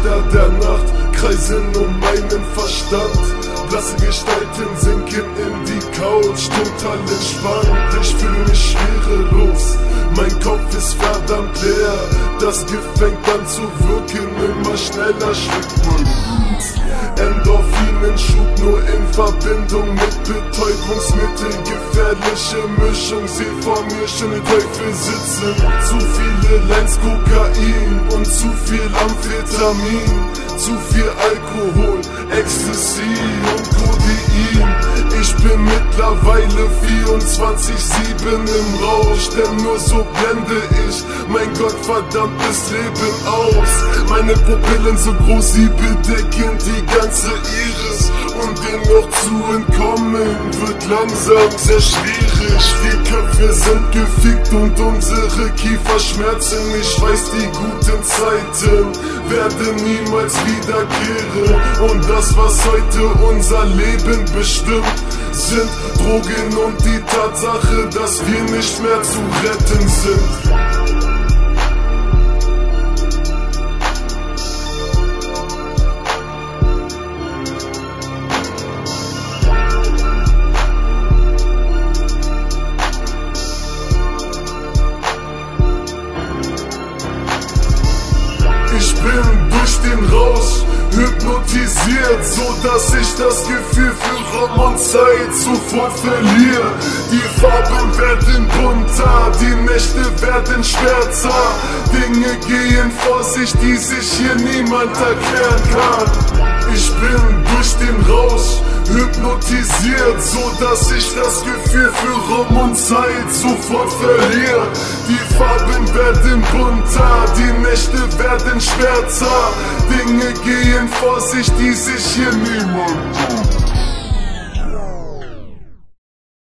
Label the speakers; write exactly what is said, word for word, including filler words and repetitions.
Speaker 1: Lichter der Nacht kreisen um meinen Verstand. Blasse Gestalten sinken in die Couch, total entspannt. Ich fühle mich schwerelos, mein Kopf ist verdammt leer. Das Gift fängt an zu wirken, immer schneller schlägt mein Blut. Endorphinenschub nur in Verbindung mit Betäubungsmittel. Gefährliche Mischung, seh vor mir schon den Teufel sitzen. Zu viele Lines Kokain und zu viel Amphetamin. Zu viel Alkohol, Ecstasy und Codein. Ich bin mittlerweile vierundzwanzig sieben im Rausch, denn nur so blende ich mein gottverdammtes Leben aus. Meine Pupillen so groß, sie bedecken die ganze Iris. Und dem noch zu entkommen wird langsam sehr schwierig. Die Köpfe sind gefickt und unsere Kiefer schmerzen. Ich weiß, die guten Zeiten werden niemals wiederkehren. Und das, was heute unser Leben bestimmt, sind Drogen und die Tatsache, dass wir nicht mehr zu retten sind. Ich bin durch den Rausch hypnotisiert, so dass ich das Gefühl für Raum und Zeit sofort verliere. Die Farben werden bunter, die Nächte werden schwärzer. Dinge gehen vor sich, die sich hier niemand erklären kann. Ich bin durch den Rausch hypnotisiert, so dass ich das Gefühl für Raum und Zeit sofort verliere. Die Farben werden bunter, die Nächte werden schwärzer. Dinge gehen vor sich, die sich hier niemand